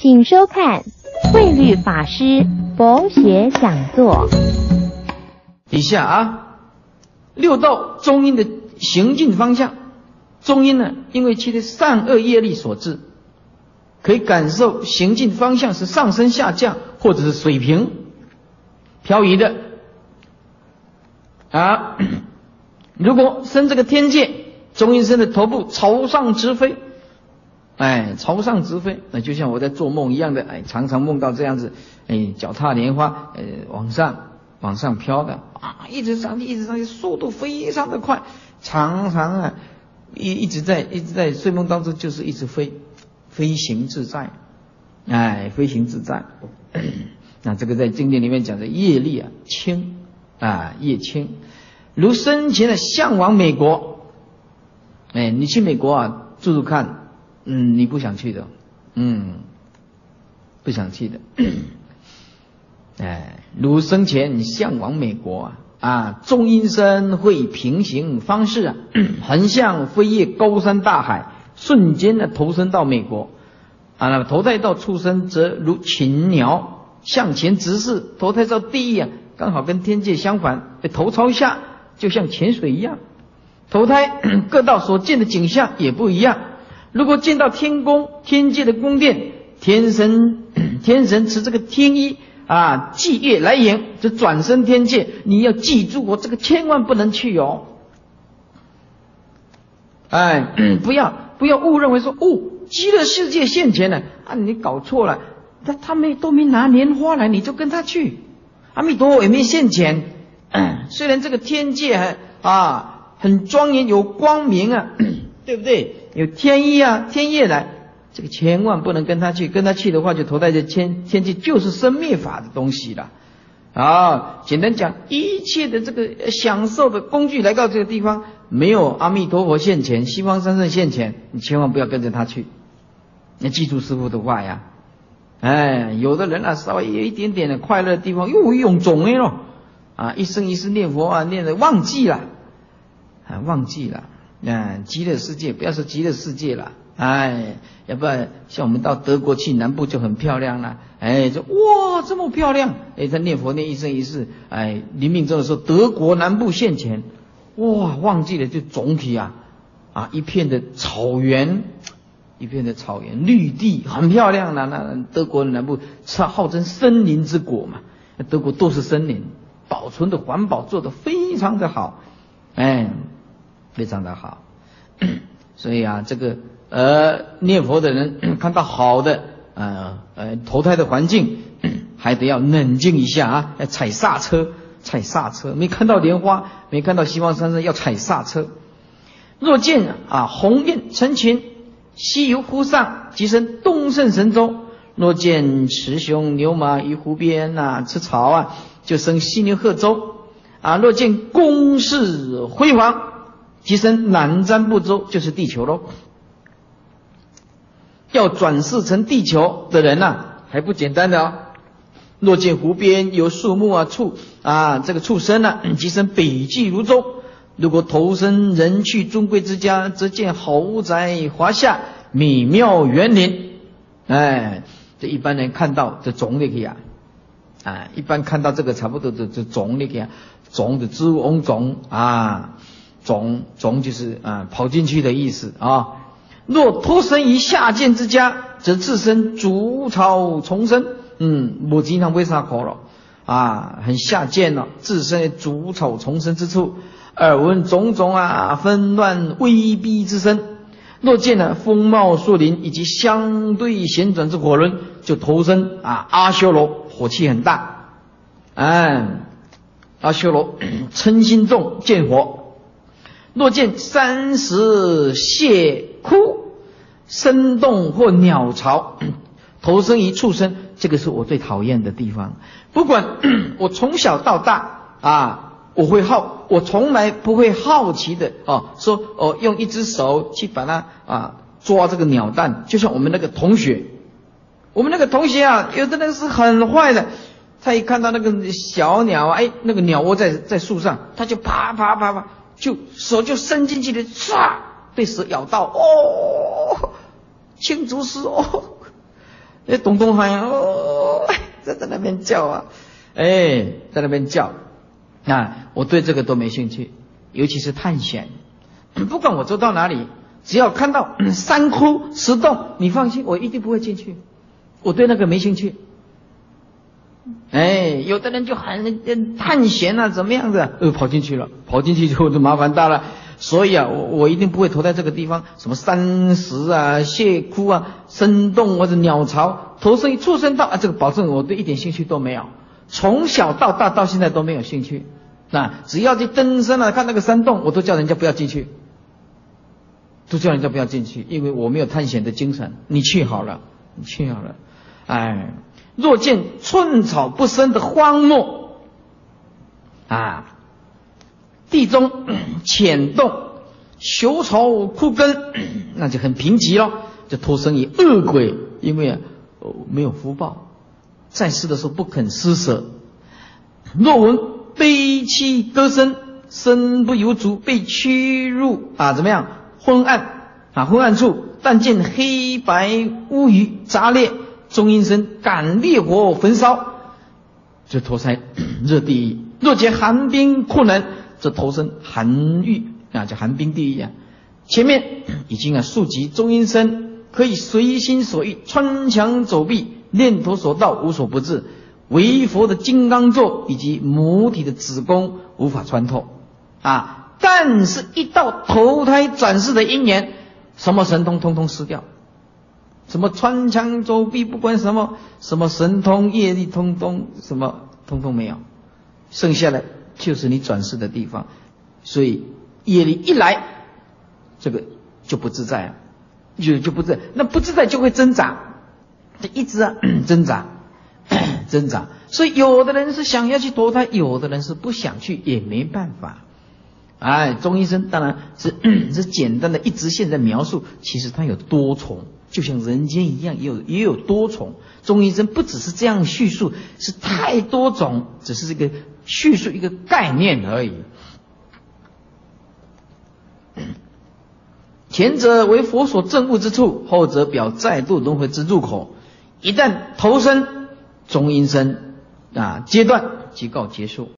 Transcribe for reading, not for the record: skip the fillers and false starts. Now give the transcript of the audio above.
请收看慧律法师佛学讲座。 以下六道中阴的行进方向，中阴呢，因为其的善恶业力所致，可以感受行进方向是上升下降，或者是水平漂移的如果升这个天界，中阴身的头部朝上直飞，朝上直飞，那就像我在做梦一样的，常常梦到这样子，脚踏莲花，往上飘的一直上去，速度非常的快，常常一直在睡梦当中就是一直飞行自在，飞行自在。那这个在经典里面讲的业力轻业轻，如生前的向往美国，你去美国住住看。你不想去的，不想去的，如生前你向往美国中阴身会平行方式横向飞越高山大海，瞬间投身到美国那投胎到畜生则如禽鸟向前直视，投胎到地狱刚好跟天界相反，头朝下就像潜水一样，投胎各道所见的景象也不一样。如果见到天宫天界的宫殿，天神持这个天衣祭月来迎，就转身天界，你要记住我这个千万不能去不要误认为说极乐世界现前了你搞错了，他都没拿莲花来，你就跟他去，阿弥陀佛也没现前虽然这个天界很庄严有光明对不对？有天衣天业来，这个千万不能跟他去，跟他去的话就投胎在天界，就是生灭法的东西了简单讲，一切的这个享受的工具来到这个地方，没有阿弥陀佛现前，西方三圣现前，你千万不要跟着他去。你记住师父的话呀有的人稍微有一点点的快乐的地方又勇种一生一世念佛念得忘记了极乐世界不要说极乐世界了要不然像我们到德国去南部就很漂亮了就哇这么漂亮他念佛念一生一世临命终的时候德国南部现前哇忘记了就总体一片的草原绿地很漂亮那德国的南部号称森林之国嘛，德国都是森林，保存的环保做得非常的好非常的好所以这个念佛的人看到好的投胎的环境还得要冷静一下要踩刹车，没看到莲花，没看到西方三圣要踩刹车。若见鸿雁成群西游湖上，即生东胜神州；若见雌雄牛马于湖边吃草就生犀牛贺州若见宫室辉煌，即生南瞻部洲，就是地球咯。要转世成地球的人还不简单的若见湖边有树木这个畜生即生北俱泸州。如果投身人去尊贵之家，则见豪宅华夏，美妙园林这一般人看到这种类一般看到这个差不多这种类种的知翁种种就是跑进去的意思若脱身于下贱之家，则自身逐草丛生没经常为啥苦了很下贱自身逐草丛生之处，耳闻种种纷乱威逼之声。若见风貌树林以及相对旋转之火轮，就投身阿修罗，火气很大阿修罗嗔心重，见火。若见山石蟹窟生动或鸟巢，投身于畜生，这个是我最讨厌的地方。不管我从小到大我从来不会好奇的说用一只手去把它抓这个鸟蛋，就像我们那个同学有的人是很坏的，他一看到那个小鸟那个鸟窝在树上，他就啪啪啪啪就手就伸进去了，唰被蛇咬到青竹丝咚咚喊哦，在那边叫啊，在那边叫。我对这个都没兴趣，尤其是探险。不管我走到哪里，只要看到山窟石洞，你放心，我一定不会进去。我对那个没兴趣。有的人就很探险啊，怎么样的？跑进去了，跑进去之后就麻烦大了。所以我一定不会投在这个地方，什么山石啊、蟹窟啊、深洞或者鸟巢，投身于畜生道这个保证我对一点兴趣都没有。从小到大到现在都没有兴趣。只要去登山看那个山洞，我都叫人家不要进去，因为我没有探险的精神。你去好了。若见寸草不生的荒漠地中浅洞朽草枯根，那就很贫瘠了，就投身于恶鬼。因为没有福报，在世的时候不肯施舍。若闻悲泣歌声，身不由足，被驱入怎么样昏暗处，但见黑白乌鱼杂裂，中阴身感烈火焚烧，就投胎热地狱。若见寒冰酷冷，则投身寒狱叫寒冰地狱。前面已经速及中阴身，可以随心所欲，穿墙走壁，念头所到无所不至，为佛的金刚座以及母体的子宫无法穿透但是一到投胎转世的因缘，什么神通通通失掉，什么穿墙走壁，不管什么神通业力，通通没有，剩下的就是你转世的地方。所以业力一来，这个就不自在就不自在，那不自在就会挣扎，就一直挣扎。所以有的人是想要去投胎，有的人是不想去，也没办法。中医生当然是简单的一直线在描述，其实它有多重，就像人间一样，也有多重。中医生不只是这样叙述，是太多种，只是这个叙述一个概念而已。前者为佛所证悟之处，后者表再度轮回之入口。一旦投身中阴身阶段即告结束。